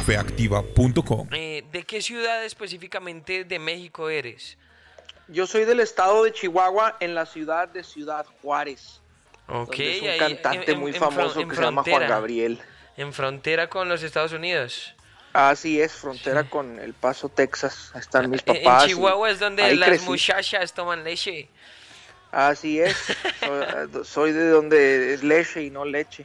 feactiva.com. ¿De qué ciudad específicamente de México eres? Yo soy del estado de Chihuahua, en la ciudad de Ciudad Juárez, Ok, donde es un ahí cantante muy famoso que se llama Juan Gabriel. En frontera con los Estados Unidos. Así es, frontera con El Paso, Texas. Ahí están mis En papás. Chihuahua es donde ahí las crecí. muchachas toman leche. Así es, soy de donde es leche y no leche.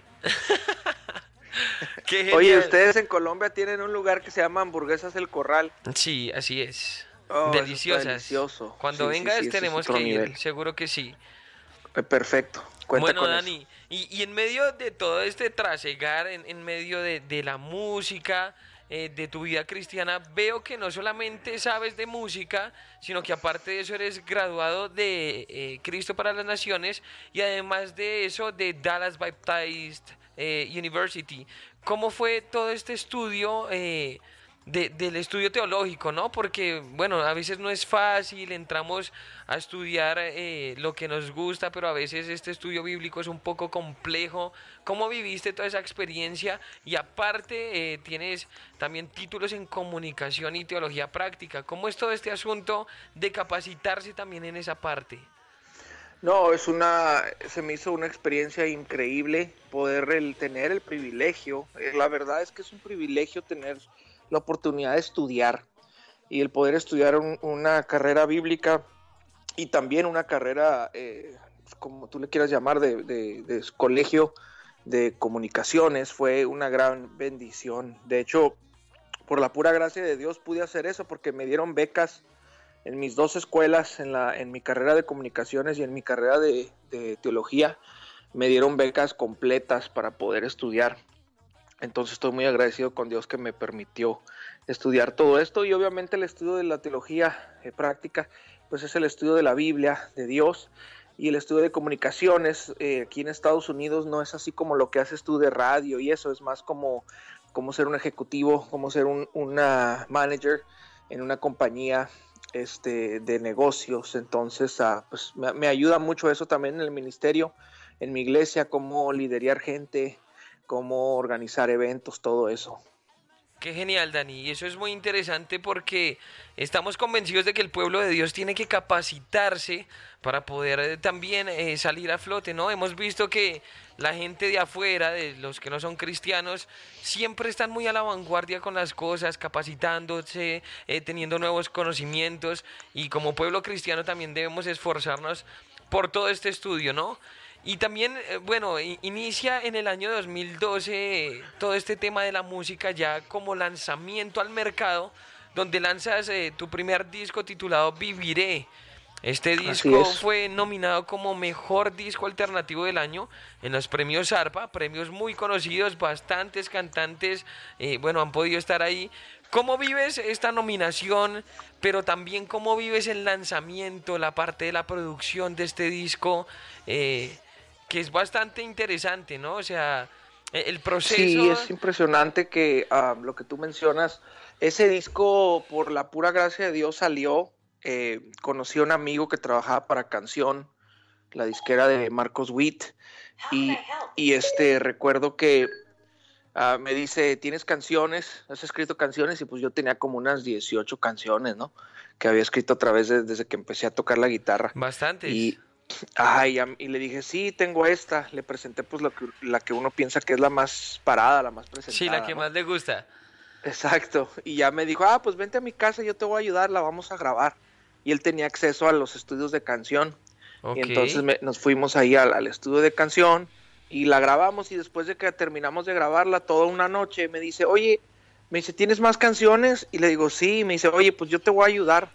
Qué genial. Oye, ustedes en Colombia tienen un lugar que se llama Hamburguesas El Corral. Sí, así es. Oh, eso está Deliciosas. delicioso. Cuando Sí, vengas sí, ese es tenemos otro que ir, nivel. seguro que sí. Perfecto, cuenta Bueno, con Dani, y en medio de todo este trasegar, en medio de la música, de tu vida cristiana, veo que no solamente sabes de música, sino que aparte de eso eres graduado de Cristo para las Naciones y además de eso de Dallas Baptist University. ¿Cómo fue todo este estudio? Del estudio teológico, ¿no? Porque, bueno, a veces no es fácil, entramos a estudiar lo que nos gusta, pero a veces este estudio bíblico es un poco complejo. ¿Cómo viviste toda esa experiencia? Y aparte, tienes también títulos en comunicación y teología práctica. ¿Cómo es todo este asunto de capacitarse también en esa parte? No, se me hizo una experiencia increíble poder tener el privilegio. La verdad es que es un privilegio tener la oportunidad de estudiar y el poder estudiar una carrera bíblica y también una carrera, como tú le quieras llamar, de colegio de comunicaciones. Fue una gran bendición. De hecho, por la pura gracia de Dios pude hacer eso porque me dieron becas en mis dos escuelas, en mi carrera de comunicaciones y en mi carrera de teología. Me dieron becas completas para poder estudiar. Entonces estoy muy agradecido con Dios que me permitió estudiar todo esto, y obviamente el estudio de la teología práctica pues es el estudio de la Biblia, de Dios, y el estudio de comunicaciones aquí en Estados Unidos no es así como lo que haces tú de radio y eso, es más como ser un ejecutivo, como ser una manager en una compañía de negocios. Entonces pues me ayuda mucho eso también en el ministerio, en mi iglesia, cómo liderar gente, cómo organizar eventos, todo eso. Qué genial, Dani. Y eso es muy interesante porque estamos convencidos de que el pueblo de Dios tiene que capacitarse para poder también salir a flote, ¿no? Hemos visto que la gente de afuera, de los que no son cristianos, siempre están muy a la vanguardia con las cosas, capacitándose, teniendo nuevos conocimientos, y como pueblo cristiano también debemos esforzarnos por todo este estudio, ¿no? Y también, bueno, inicia en el año 2012 todo este tema de la música ya como lanzamiento al mercado, donde lanzas tu primer disco titulado Viviré. Este disco fue nominado como Mejor Disco Alternativo del Año en los premios ARPA, premios muy conocidos, bastantes cantantes, bueno, han podido estar ahí. ¿Cómo vives esta nominación, pero también cómo vives el lanzamiento, la parte de la producción de este disco? Que es bastante interesante, ¿no? O sea, el proceso... Sí, es impresionante que lo que tú mencionas, ese disco por la pura gracia de Dios salió. Conocí a un amigo que trabajaba para Canción, la disquera de Marcos Witt, y recuerdo que me dice, ¿tienes canciones? ¿Has escrito canciones? Y pues yo tenía como unas 18 canciones, ¿no? Que había escrito a través desde que empecé a tocar la guitarra. Bastantes. Y le dije, sí, tengo esta. Le presenté pues la que uno piensa que es la más parada, la más presentada. Sí, la que ¿no? más le gusta. Exacto. Y ya me dijo, pues vente a mi casa, yo te voy a ayudar, la vamos a grabar. Y él tenía acceso a los estudios de Canción. Okay. Y entonces nos fuimos ahí al estudio de Canción y la grabamos. Y después de que terminamos de grabarla toda una noche, me dice, ¿tienes más canciones? Y le digo, sí. Me dice, oye, pues yo te voy a ayudar.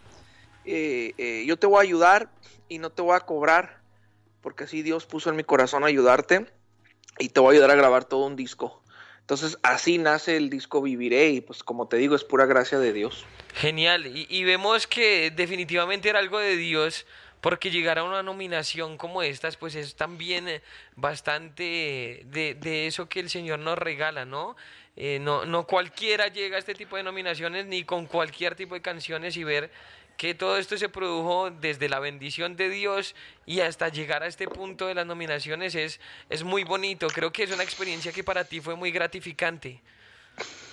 Yo te voy a ayudar y no te voy a cobrar, porque así Dios puso en mi corazón ayudarte, y te voy a ayudar a grabar todo un disco. Entonces así nace el disco Viviré, y pues como te digo, es pura gracia de Dios. Genial, y vemos que definitivamente era algo de Dios, porque llegar a una nominación como estas, pues es también bastante de eso que el Señor nos regala, ¿no? No cualquiera llega a este tipo de nominaciones, ni con cualquier tipo de canciones, y ver que todo esto se produjo desde la bendición de Dios y hasta llegar a este punto de las nominaciones es muy bonito. Creo que es una experiencia que para ti fue muy gratificante.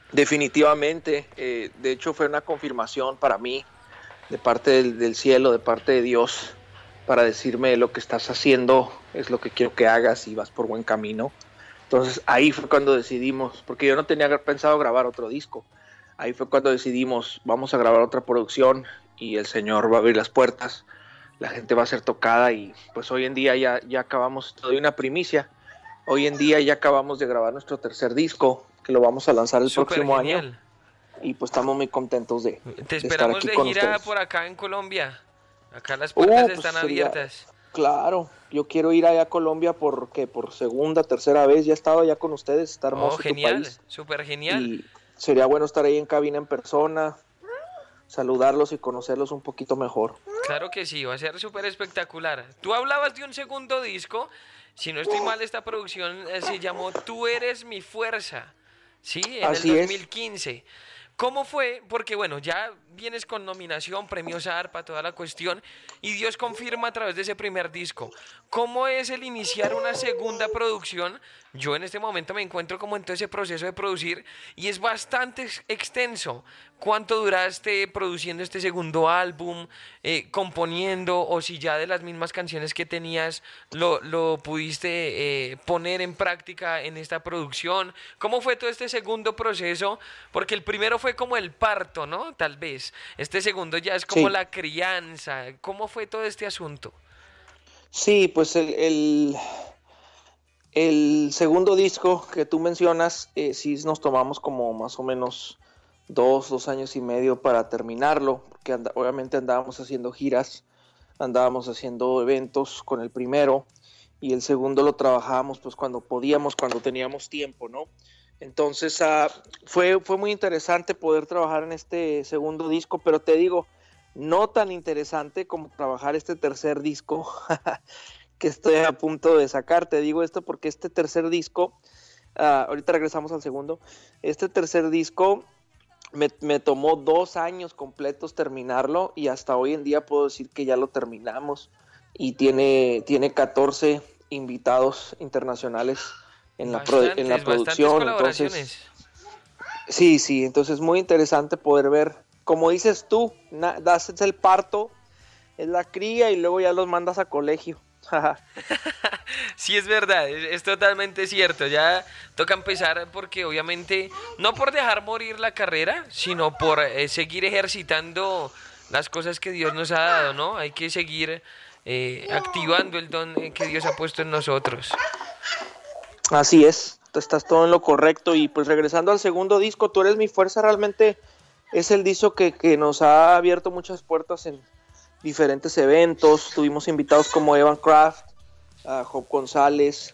Definitivamente, de hecho fue una confirmación para mí de parte del cielo, de parte de Dios, para decirme lo que estás haciendo es lo que quiero que hagas y vas por buen camino. Entonces ahí fue cuando decidimos, porque yo no tenía pensado grabar otro disco, ahí fue cuando decidimos, vamos a grabar otra producción y el Señor va a abrir las puertas, la gente va a ser tocada y pues hoy en día ya acabamos, te doy una primicia, hoy en día ya acabamos de grabar nuestro tercer disco, que lo vamos a lanzar el Súper próximo genial. año y pues estamos muy contentos de Te estar esperamos aquí de con gira ustedes. por acá en Colombia. Acá las puertas Pues están sería, abiertas. claro, yo quiero ir allá a Colombia porque por segunda, tercera vez, ya he estado allá con ustedes, está Oh, hermoso tu genial, país súper genial. y sería bueno estar ahí en cabina en persona, saludarlos y conocerlos un poquito mejor. Claro que sí, va a ser súper espectacular. Tú hablabas de un segundo disco. Si no estoy mal, esta producción se llamó Tú eres mi fuerza. Sí, en el Así es. 2015. ¿Cómo fue? Porque bueno, ya vienes con nominación, premios ARPA, toda la cuestión, y Dios confirma a través de ese primer disco. ¿Cómo es el iniciar una segunda producción? Yo en este momento me encuentro como en todo ese proceso de producir y es bastante extenso. ¿Cuánto duraste produciendo este segundo álbum, componiendo, o si ya de las mismas canciones que tenías lo pudiste poner en práctica en esta producción? ¿Cómo fue todo este segundo proceso? Porque el primero fue como el parto, ¿no? Tal vez. Este segundo ya es como Sí, la crianza. ¿Cómo fue todo este asunto? sí, pues el segundo disco que tú mencionas, sí nos tomamos como más o menos 2 años y medio para terminarlo, porque obviamente andábamos haciendo giras, andábamos haciendo eventos con el primero y el segundo lo trabajábamos pues cuando podíamos, cuando teníamos tiempo, ¿no? Entonces fue muy interesante poder trabajar en este segundo disco, pero te digo, no tan interesante como trabajar este tercer disco que estoy a punto de sacar. Te digo esto porque este tercer disco, ahorita regresamos al segundo, este tercer disco me tomó 2 años completos terminarlo y hasta hoy en día puedo decir que ya lo terminamos y tiene 14 invitados internacionales en la Bastantes producción. Entonces, colaboraciones. sí, entonces es muy interesante poder ver, como dices tú, das el parto, es la cría y luego ya los mandas a colegio. Sí, es verdad, es totalmente cierto. Ya toca empezar porque obviamente, no por dejar morir la carrera, sino por seguir ejercitando las cosas que Dios nos ha dado, ¿no? Hay que seguir activando el don que Dios ha puesto en nosotros. Así es, tú estás todo en lo correcto y pues regresando al segundo disco, Tú eres mi fuerza, realmente es el disco que nos ha abierto muchas puertas en diferentes eventos. Tuvimos invitados como Evan Kraft, a Job González,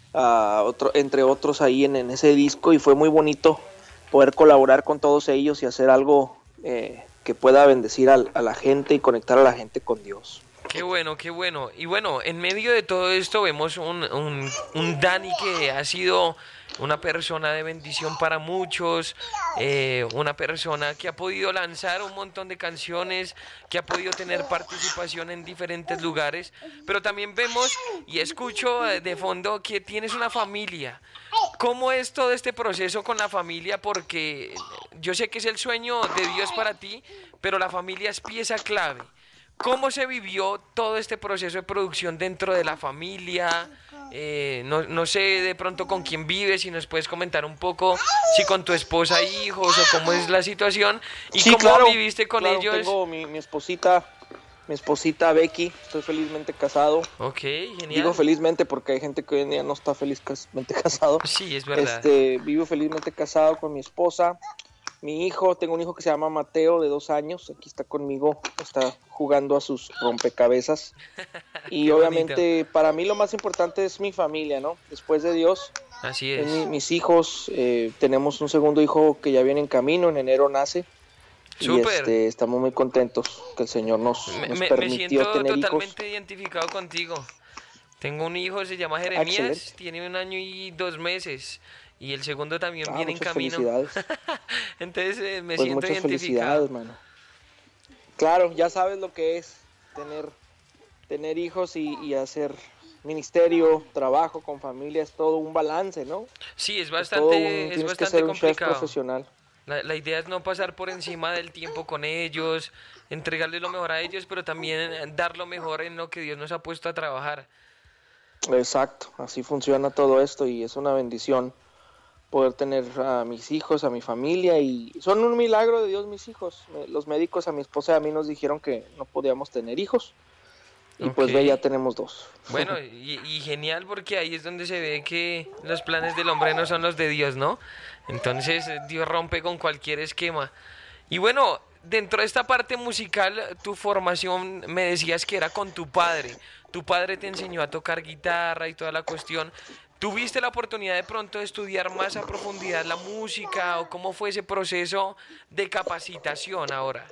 entre otros ahí en ese disco y fue muy bonito poder colaborar con todos ellos y hacer algo que pueda bendecir a la gente y conectar a la gente con Dios. Qué bueno, qué bueno. Y bueno, en medio de todo esto vemos un Dani que ha sido una persona de bendición para muchos, una persona que ha podido lanzar un montón de canciones, que ha podido tener participación en diferentes lugares, pero también vemos y escucho de fondo que tienes una familia. ¿Cómo es todo este proceso con la familia? Porque yo sé que es el sueño de Dios para ti, pero la familia es pieza clave. ¿Cómo se vivió todo este proceso de producción dentro de la familia? No sé de pronto con quién vives, si nos puedes comentar un poco, si con tu esposa, hijos o cómo es la situación y Sí, cómo claro, viviste con claro, ellos. tengo mi esposita Becky, estoy felizmente casado. Ok, Digo genial. felizmente porque hay gente que hoy en día no está felizmente casado. Sí, es verdad. Vivo felizmente casado con mi esposa, mi hijo, tengo un hijo que se llama Mateo de 2 años, aquí está conmigo, está jugando a sus rompecabezas. Y Qué bonito. obviamente para mí lo más importante es mi familia, ¿no? Después de Dios, Así es es. mis hijos, tenemos un segundo hijo que ya viene en camino, en enero nace. Y Súper. estamos muy contentos que el Señor nos Me permitió siento tener hijos. totalmente identificado contigo. Tengo un hijo, se llama Ah, Jeremías, excelente. tiene 1 año y 2 meses. Y el segundo también viene en Muchas camino. felicidades. Entonces me Pues siento muchas identificado. felicidades, mano. Claro, ya sabes lo que es tener hijos y hacer ministerio, trabajo con familia, es todo un balance, ¿no? Sí, Es todo es tienes que bastante ser un chef complicado. profesional. La idea es no pasar por encima del tiempo con ellos, entregarles lo mejor a ellos, pero también dar lo mejor en lo que Dios nos ha puesto a trabajar. Exacto, así funciona todo esto y es una bendición poder tener a mis hijos, a mi familia y son un milagro de Dios mis hijos. Los médicos a mi esposa y a mí nos dijeron que no podíamos tener hijos y Ok. pues ve, ya tenemos dos. Bueno, y genial porque ahí es donde se ve que los planes del hombre no son los de Dios, ¿no? Entonces Dios rompe con cualquier esquema. Y bueno, dentro de esta parte musical, tu formación me decías que era con tu padre. Tu padre te enseñó a tocar guitarra y toda la cuestión. ¿Tuviste la oportunidad de pronto de estudiar más a profundidad la música o cómo fue ese proceso de capacitación ahora?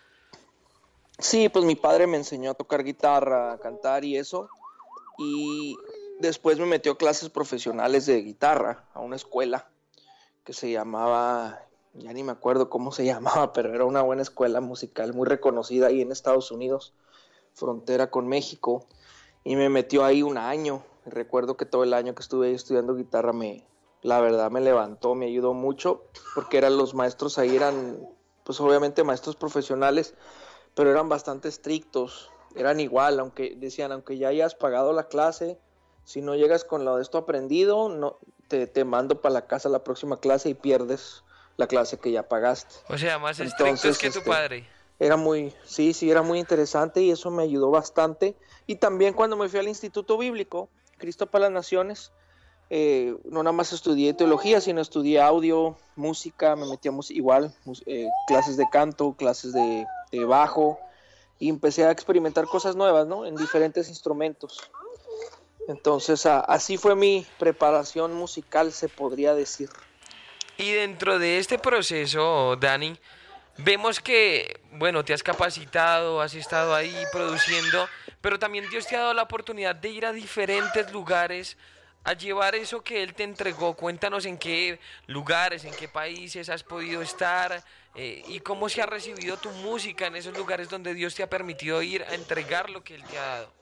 Sí, pues mi padre me enseñó a tocar guitarra, a cantar y eso. Y después me metió a clases profesionales de guitarra a una escuela que se llamaba, ya ni me acuerdo cómo se llamaba, pero era una buena escuela musical muy reconocida ahí en Estados Unidos, frontera con México. Y me metió ahí un año. Recuerdo que todo el año que estuve ahí estudiando guitarra la verdad me levantó, me ayudó mucho, porque los maestros ahí eran, pues obviamente maestros profesionales, pero eran bastante estrictos, eran igual, aunque ya hayas pagado la clase, si no llegas con lo de esto aprendido, no, te mando para la casa la próxima clase y pierdes la clase que ya pagaste. O sea, más estrictos Entonces, que tu padre. sí, era muy interesante y eso me ayudó bastante. Y también cuando me fui al Instituto Bíblico, Cristo para las Naciones, no nada más estudié teología, sino estudié audio, música, me metí a clases de canto, clases de bajo, y empecé a experimentar cosas nuevas, ¿no? En diferentes instrumentos. Entonces, así fue mi preparación musical, se podría decir. Y dentro de este proceso, Dani, vemos que, bueno, te has capacitado, has estado ahí produciendo, pero también Dios te ha dado la oportunidad de ir a diferentes lugares a llevar eso que Él te entregó. Cuéntanos en qué lugares, en qué países has podido estar y cómo se ha recibido tu música en esos lugares donde Dios te ha permitido ir a entregar lo que Él te ha dado.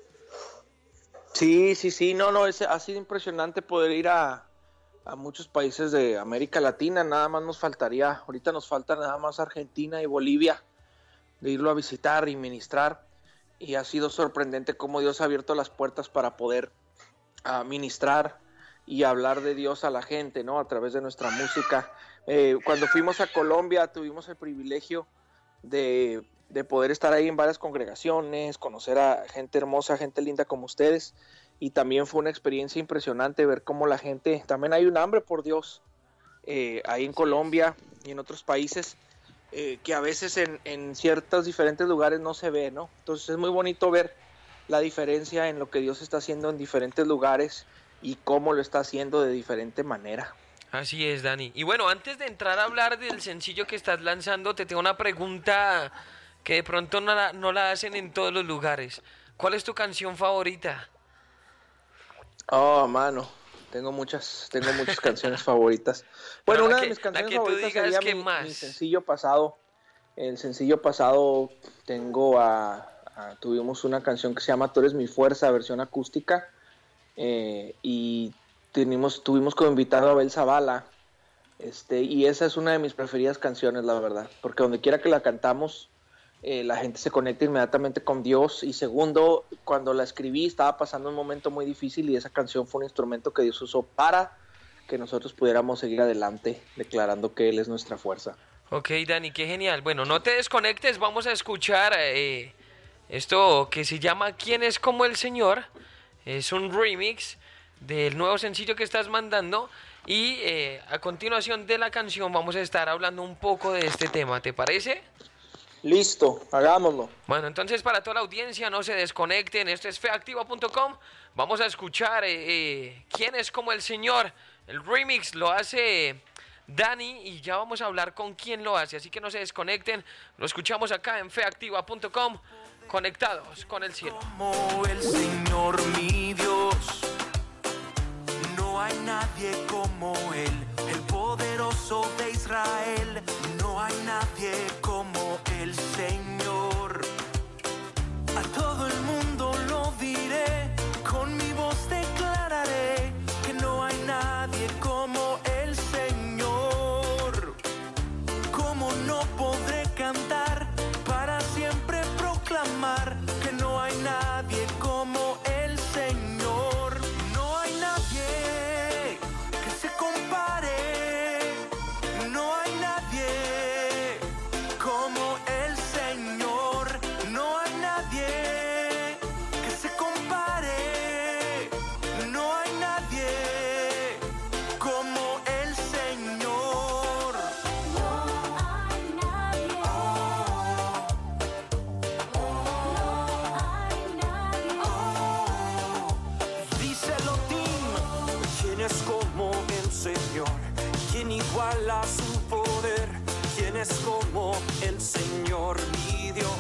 Sí, no, ha sido impresionante poder ir a muchos países de América Latina, nada más ahorita nos falta nada más Argentina y Bolivia, de irlo a visitar y ministrar, y ha sido sorprendente cómo Dios ha abierto las puertas para poder ministrar y hablar de Dios a la gente, ¿no? A través de nuestra música. Cuando fuimos a Colombia tuvimos el privilegio de poder estar ahí en varias congregaciones, conocer a gente hermosa, gente linda como ustedes, y también fue una experiencia impresionante ver cómo la gente, también hay un hambre por Dios ahí en Colombia y en otros países, que a veces en ciertos diferentes lugares no se ve, ¿no? Entonces es muy bonito ver la diferencia en lo que Dios está haciendo en diferentes lugares y cómo lo está haciendo de diferente manera. Así es, Dani. Y bueno, antes de entrar a hablar del sencillo que estás lanzando, te tengo una pregunta que de pronto no la hacen en todos los lugares. ¿Cuál es tu canción favorita? Oh, mano, tengo muchas canciones favoritas. Bueno, una de mis canciones favoritas sería mi sencillo pasado. El sencillo pasado tuvimos una canción que se llama Tú eres mi fuerza, versión acústica, y tuvimos como invitado a Abel Zavala, y esa es una de mis preferidas canciones, la verdad, porque donde quiera que la cantamos, la gente se conecta inmediatamente con Dios. Y segundo, cuando la escribí estaba pasando un momento muy difícil y esa canción fue un instrumento que Dios usó para que nosotros pudiéramos seguir adelante declarando que Él es nuestra fuerza. Ok, Dani, qué genial. Bueno, no te desconectes, vamos a escuchar esto que se llama ¿Quién es como el Señor? Es un remix del nuevo sencillo que estás mandando y a continuación de la canción vamos a estar hablando un poco de este tema, ¿te parece? Listo, hagámoslo. Bueno, entonces para toda la audiencia no se desconecten, esto es feactiva.com, vamos a escuchar ¿Quién es como el Señor? El remix lo hace Dani y ya vamos a hablar con quién lo hace, así que no se desconecten, lo escuchamos acá en feactiva.com, conectados con el cielo. Como el Señor mi Dios, no hay nadie como Él, el poderoso de Israel, no hay nadie como el Señor. A todo el mundo lo diré, con mi voz declararé que no hay nadie como el Señor. iguala su poder. ¿Quién es como el Señor mi Dios?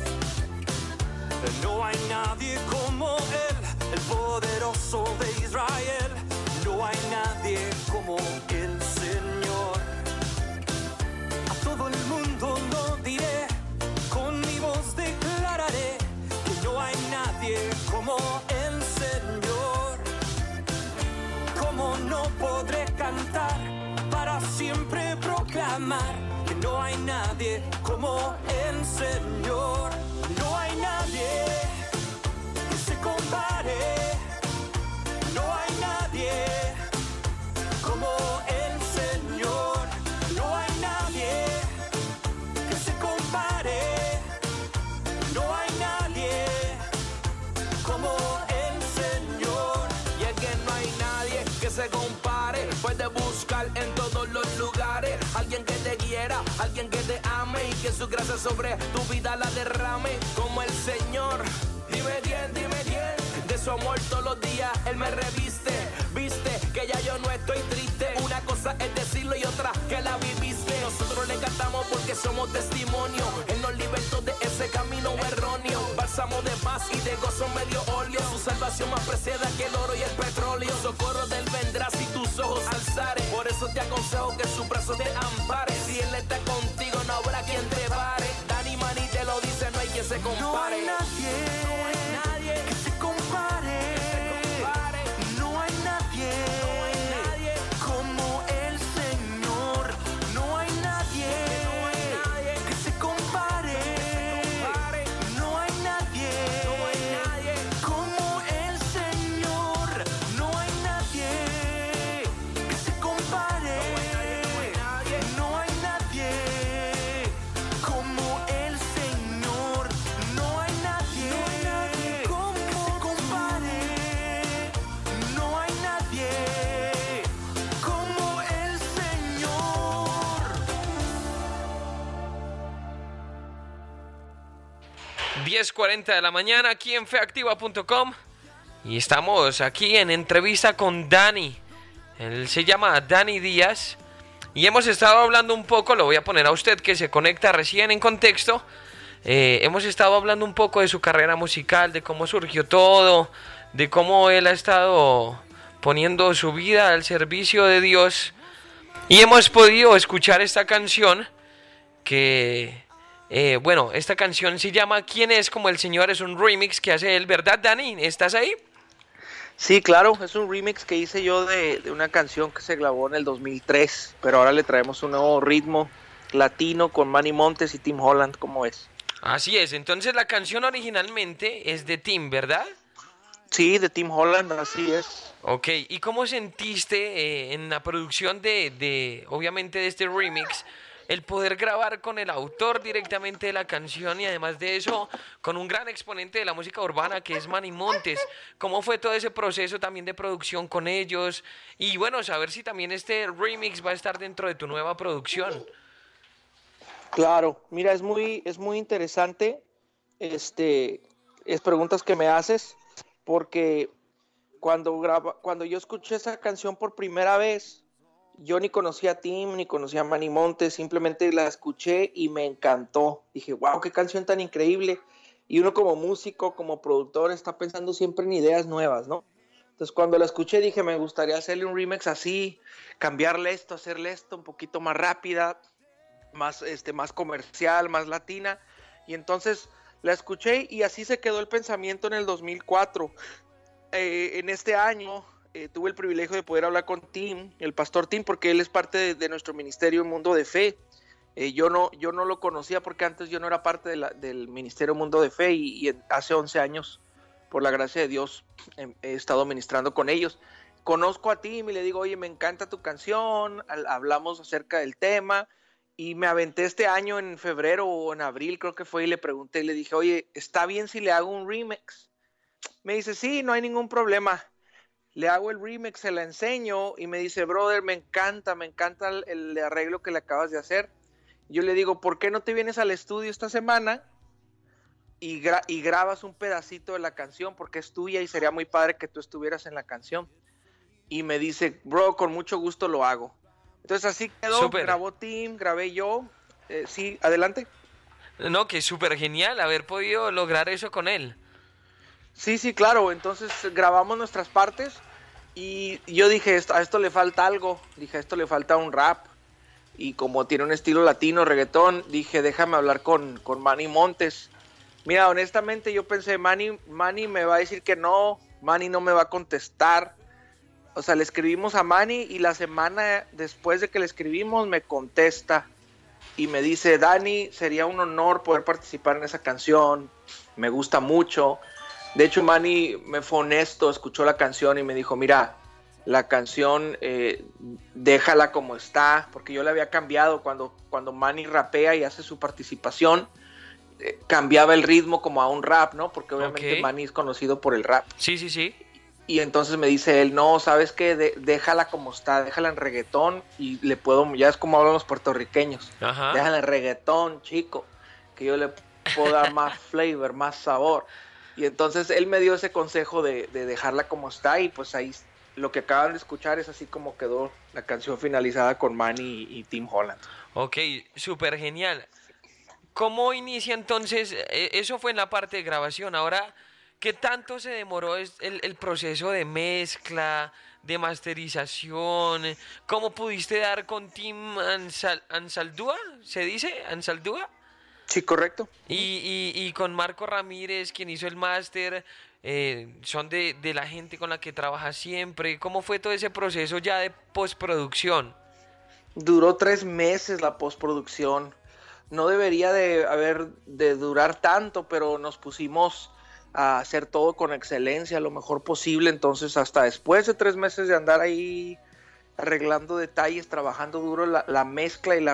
No hay nadie como Él, el poderoso de Israel. No hay nadie como el Señor. A todo el mundo lo diré, con mi voz declararé que no hay nadie como el Señor. ¿Cómo no podré cantar para siempre proclamar que no hay nadie como el Señor? No hay nadie que se compare, no hay nadie como el Señor. No hay nadie que se compare, no hay nadie como el Señor. Y es que no hay nadie que se compare. Puedes buscar en todos los lugares alguien que te quiera, alguien que te ame y que su gracia sobre tu vida la derrame como el Señor. Dime quién, de su amor todos los días Él me reviste. Viste que ya yo no estoy triste. Una cosa es decirlo y otra que la viviste. Nosotros le cantamos porque somos testimonio. Él nos libertó de ese camino erróneo. Bálsamo de paz y de gozo medio óleo. Su salvación más preciada que el oro y el petróleo. Socorro de Él vendrá si tus ojos alzares. Por eso te aconsejo que su brazo te ampare. Si Él está contigo no habrá quien te pare. Dani Mani te lo dice, no hay quien se compare. No hay nadie que se compare. No hay nadie como el Señor. No hay nadie que se compare. No hay nadie como el Señor. No hay nadie que se compare. No hay nadie como el Señor. No hay nadie como se compare. No hay nadie como el Señor. 10:40 de la mañana aquí en feactiva.com y estamos aquí en entrevista con Dani. Él se llama Dani Díaz y hemos estado hablando un poco, lo voy a poner a usted que se conecta recién en contexto. Hemos estado hablando un poco de su carrera musical, de cómo surgió todo, de cómo él ha estado poniendo su vida al servicio de Dios y hemos podido escuchar esta canción que... esta canción se llama ¿Quién es como el Señor? Es un remix que hace él, ¿verdad, Dani? ¿Estás ahí? Sí, claro, es un remix que hice yo de una canción que se grabó en el 2003, pero ahora le traemos un nuevo ritmo latino con Manny Montes y Tim Holland, ¿cómo es? Así es, entonces la canción originalmente es de Tim, ¿verdad? Sí, de Tim Holland, así es. Ok, ¿y cómo sentiste en la producción obviamente de este remix, el poder grabar con el autor directamente de la canción y además de eso, con un gran exponente de la música urbana que es Manny Montes? ¿Cómo fue todo ese proceso también de producción con ellos? Y bueno, saber si también este remix va a estar dentro de tu nueva producción. Claro, mira, es muy interesante es preguntas que me haces, porque cuando yo escuché esa canción por primera vez, yo ni conocía a Tim, ni conocía a Manny Montes, simplemente la escuché y me encantó. Dije, wow, qué canción tan increíble. Y uno como músico, como productor, está pensando siempre en ideas nuevas, ¿no? Entonces cuando la escuché dije, me gustaría hacerle un remix así, cambiarle esto, hacerle esto un poquito más rápida, más comercial, más latina. Y entonces la escuché y así se quedó el pensamiento en el 2004. En este año tuve el privilegio de poder hablar con Tim, el pastor Tim, porque él es parte de nuestro ministerio Mundo de Fe. Yo no lo conocía porque antes yo no era parte del ministerio Mundo de Fe y hace 11 años, por la gracia de Dios, he estado ministrando con ellos. Conozco a Tim y le digo, oye, me encanta tu canción, hablamos acerca del tema y me aventé este año en febrero o en abril, creo que fue, y le pregunté y le dije, oye, ¿está bien si le hago un remix? Me dice, sí, no hay ningún problema. Le hago el remix, se la enseño y me dice, brother, me encanta el arreglo que le acabas de hacer. Yo le digo, ¿por qué no te vienes al estudio esta semana y grabas un pedacito de la canción? Porque es tuya y sería muy padre que tú estuvieras en la canción. Y me dice, bro, con mucho gusto lo hago. Entonces así quedó, Súper. grabó Tim, grabé yo. Sí, adelante. No, que es súper genial haber podido lograr eso con él. Sí, sí, claro. Entonces grabamos nuestras partes y yo dije, a esto le falta algo. Dije, a esto le falta un rap. Y como tiene un estilo latino, reggaetón, dije, déjame hablar con Manny Montes. Mira, honestamente yo pensé, Manny me va a decir que no, Manny no me va a contestar. O sea, le escribimos a Manny y la semana después de que le escribimos me contesta. Y me dice, Dani, sería un honor poder participar en esa canción, me gusta mucho. De hecho, Manny me fue honesto, escuchó la canción y me dijo, mira, la canción déjala como está, porque yo la había cambiado cuando Manny rapea y hace su participación, cambiaba el ritmo como a un rap, ¿no? Porque obviamente Manny es conocido por el rap. Sí, sí, sí. Y entonces me dice él, no, ¿sabes qué? Déjala como está, déjala en reggaetón y le puedo, ya es como hablan los puertorriqueños, Ajá. déjala en reggaetón, chico, que yo le puedo dar más flavor, más sabor. Y entonces él me dio ese consejo de dejarla como está y pues ahí lo que acaban de escuchar es así como quedó la canción finalizada con Manny y Tim Holland. Ok, súper genial. ¿Cómo inicia entonces? Eso fue en la parte de grabación. Ahora, ¿qué tanto se demoró el proceso de mezcla, de masterización? ¿Cómo pudiste dar con Tim Ansaldúa? ¿Se dice? ¿Ansaldúa? Sí, correcto. Y con Marco Ramírez, quien hizo el máster, son de la gente con la que trabaja siempre. ¿Cómo fue todo ese proceso ya de postproducción? Duró 3 meses la postproducción. No debería de durar tanto, pero nos pusimos a hacer todo con excelencia, lo mejor posible. Entonces, hasta después de 3 meses de andar ahí arreglando detalles, trabajando duro la mezcla y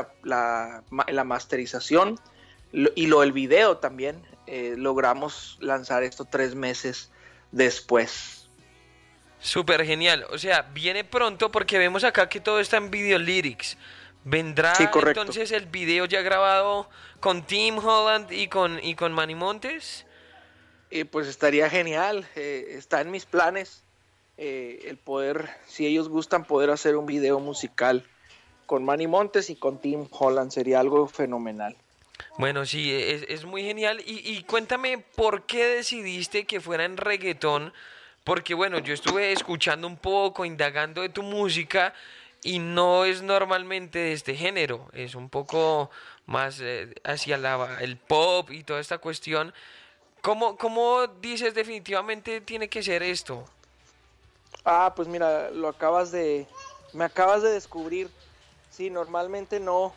la masterización y el video también, logramos lanzar esto 3 meses después. Súper genial. O sea, viene pronto porque vemos acá que todo está en Video Lyrics. ¿Vendrá Sí, correcto. entonces el video ya grabado con Tim Holland y con Manny Montes? Pues estaría genial, está en mis planes el poder, si ellos gustan, poder hacer un video musical con Manny Montes y con Tim Holland, sería algo fenomenal. Bueno, sí, es muy genial. Y cuéntame por qué decidiste que fuera en reggaetón. Porque bueno, yo estuve escuchando un poco, indagando de tu música y no es normalmente de este género. Es un poco más hacia el pop y toda esta cuestión. ¿Cómo dices definitivamente tiene que ser esto? Pues mira, me acabas de descubrir. Sí, normalmente no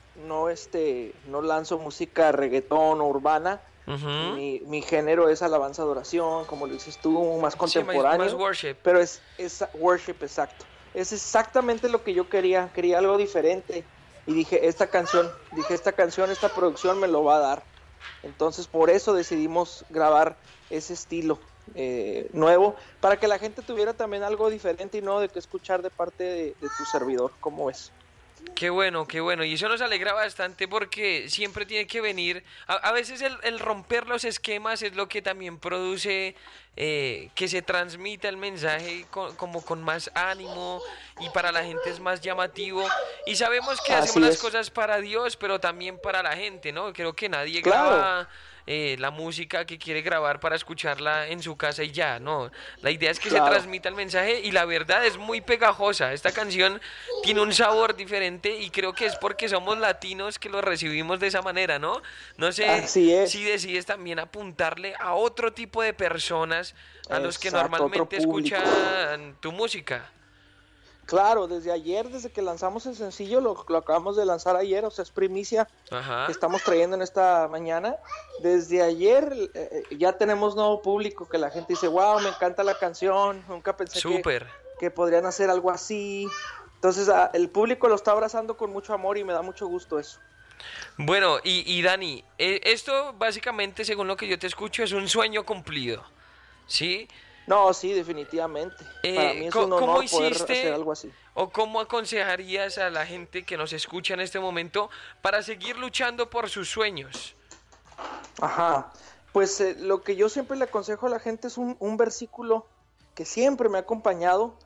lanzo música reggaetón o urbana. Uh-huh. Mi género es alabanza adoración, como lo dices tú, más contemporáneo. Sí, más worship. Pero es worship, exacto. Es exactamente lo que yo quería algo diferente. Y dije, esta canción, esta producción me lo va a dar. Entonces por eso decidimos grabar ese estilo nuevo, para que la gente tuviera también algo diferente y no de que escuchar de parte de tu servidor. ¿Cómo es? Qué bueno, qué bueno. Y eso nos alegra bastante porque siempre tiene que venir. A veces el romper los esquemas es lo que también produce que se transmita el mensaje como con más ánimo y para la gente es más llamativo. Y sabemos que hacemos las cosas para Dios, pero también para la gente, ¿no? Creo que nadie graba la música que quiere grabar para escucharla en su casa y ya, ¿no? La idea es que se transmita el mensaje y la verdad es muy pegajosa. Esta canción tiene un sabor diferente y creo que es porque somos latinos que lo recibimos de esa manera, ¿no? No sé si decides también apuntarle a otro tipo de personas a los que normalmente escuchan tu música. Claro, desde que lanzamos el sencillo, lo acabamos de lanzar ayer, o sea, es primicia. Ajá. Que estamos trayendo en esta mañana. Desde ayer ya tenemos nuevo público, que la gente dice, wow, me encanta la canción, nunca pensé que podrían hacer algo así. Entonces el público lo está abrazando con mucho amor y me da mucho gusto eso. Bueno, y Dani, esto básicamente, según lo que yo te escucho, es un sueño cumplido, ¿sí? No, sí, definitivamente. Para mí es un honor poder hacer algo así. ¿O cómo aconsejarías a la gente que nos escucha en este momento para seguir luchando por sus sueños? Ajá, pues lo que yo siempre le aconsejo a la gente es un versículo que siempre me ha acompañado,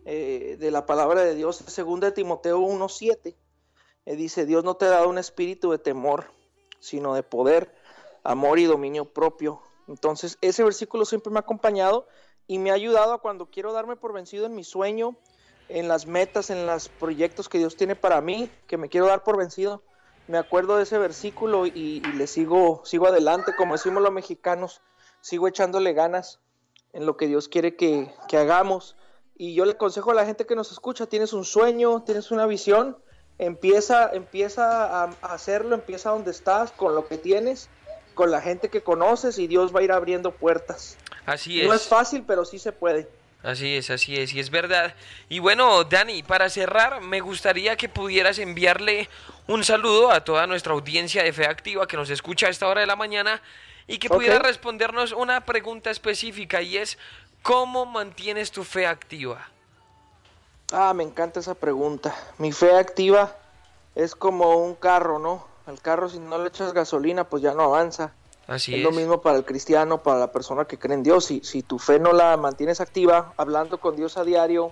de la palabra de Dios, 2 Timoteo 1:7, dice: Dios no te ha dado un espíritu de temor, sino de poder, amor y dominio propio. Entonces ese versículo siempre me ha acompañado y me ha ayudado a cuando quiero darme por vencido en mi sueño, en las metas, en los proyectos que Dios tiene para mí, que me quiero dar por vencido. Me acuerdo de ese versículo y le sigo adelante, como decimos los mexicanos, sigo echándole ganas en lo que Dios quiere que hagamos. Y yo le aconsejo a la gente que nos escucha: tienes un sueño, tienes una visión, empieza a hacerlo, empieza donde estás, con lo que tienes, con la gente que conoces, y Dios va a ir abriendo puertas. Así es. No es fácil, pero sí se puede. Así es, y es verdad. Y bueno, Dani, para cerrar, me gustaría que pudieras enviarle un saludo a toda nuestra audiencia de Fe Activa que nos escucha a esta hora de la mañana y que pudiera respondernos una pregunta específica, y es: ¿cómo mantienes tu fe activa? Me encanta esa pregunta. Mi fe activa es como un carro, ¿no? Al carro, si no le echas gasolina, pues ya no avanza. Así es lo mismo para el cristiano, para la persona que cree en Dios. Si tu fe no la mantienes activa, hablando con Dios a diario,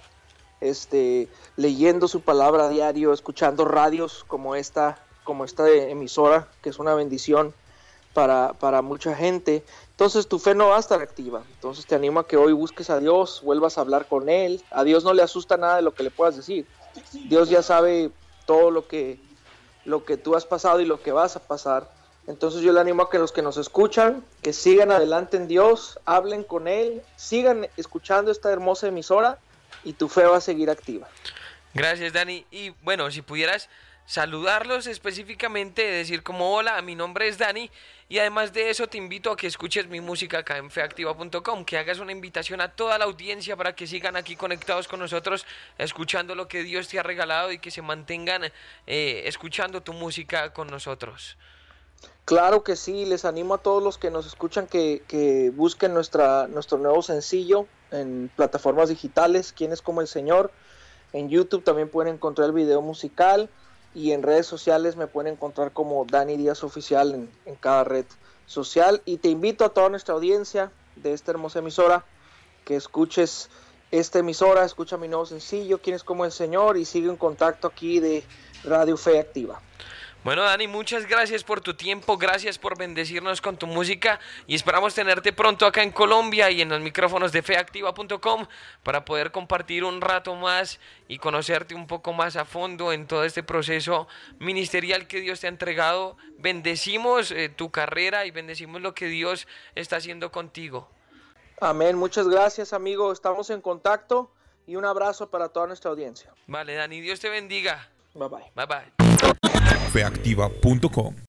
leyendo su palabra a diario, escuchando radios como esta emisora, que es una bendición para mucha gente, entonces tu fe no va a estar activa. Entonces te animo a que hoy busques a Dios, vuelvas a hablar con Él. A Dios no le asusta nada de lo que le puedas decir. Dios ya sabe todo lo que tú has pasado y lo que vas a pasar. Entonces yo le animo a que los que nos escuchan, que sigan adelante en Dios, hablen con Él, sigan escuchando esta hermosa emisora, y tu fe va a seguir activa. Gracias, Dani. Y bueno, si pudieras saludarlos específicamente, decir como: hola, mi nombre es Dani, y además de eso te invito a que escuches mi música acá en feactiva.com, que hagas una invitación a toda la audiencia para que sigan aquí conectados con nosotros, escuchando lo que Dios te ha regalado, y que se mantengan escuchando tu música con nosotros. Claro que sí, les animo a todos los que nos escuchan que busquen nuestro nuevo sencillo en plataformas digitales, ¿Quién es como el Señor? En YouTube también pueden encontrar el video musical, y en redes sociales me pueden encontrar como Dani Díaz Oficial en cada red social. Y te invito a toda nuestra audiencia de esta hermosa emisora que escuches esta emisora, escucha mi nuevo sencillo, ¿Quién es como el Señor? Y sigue en contacto aquí de Radio Fe Activa. Bueno, Dani, muchas gracias por tu tiempo, gracias por bendecirnos con tu música, y esperamos tenerte pronto acá en Colombia y en los micrófonos de feactiva.com para poder compartir un rato más y conocerte un poco más a fondo en todo este proceso ministerial que Dios te ha entregado. Bendecimos tu carrera y bendecimos lo que Dios está haciendo contigo. Amén, muchas gracias, amigo, estamos en contacto, y un abrazo para toda nuestra audiencia. Vale, Dani, Dios te bendiga. Bye bye. Bye bye. feactiva.com